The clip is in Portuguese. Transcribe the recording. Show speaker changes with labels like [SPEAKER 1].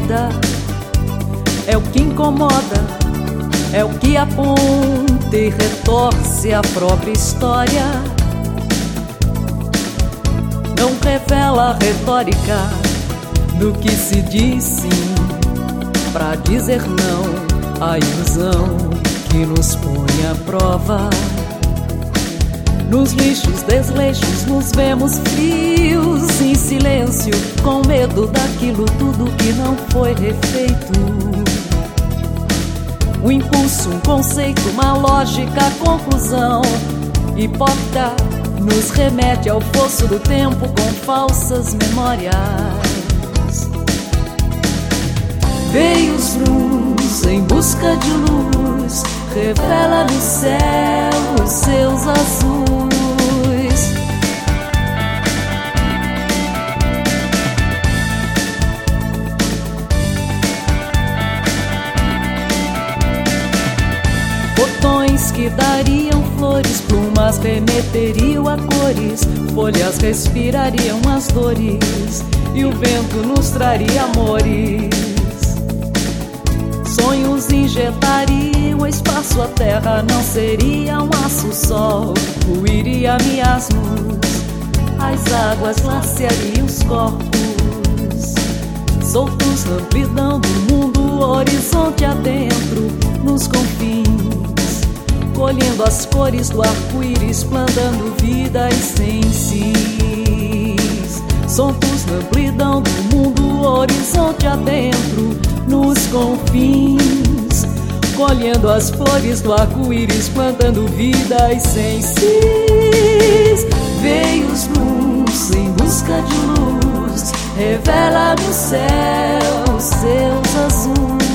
[SPEAKER 1] vida é o que incomoda, é o que aponta e retorce a própria história. Não revela a retórica do que se diz sim, pra dizer não à ilusão que nos põe à prova. Nos lixos, desleixos, nos vemos frios, em silêncio, com medo daquilo tudo que não foi refeito. Um impulso, um conceito, uma lógica, conclusão hipócrita nos remete ao fosso do tempo com falsas memórias. Veios nus em busca de luz, revela no céu os seus azuis. Botões que dariam flores, plumas remeteriam a cores, folhas respirariam as dores e o vento nos traria amores. Sonhos injetariam espaço, a terra não seria um aço-sol, ruiria miasmos, as águas glaciariam os corpos, soltos na amplidão do mundo, horizonte adentro, nos confins, colhendo as cores do arco-íris, plantando vida e sensis. Soltos na amplidão do mundo, horizonte adentro, nos confins, colhendo as flores do arco-íris, plantando vida e sensis. Veios nus em busca de luz, revela no céu os seus azuis.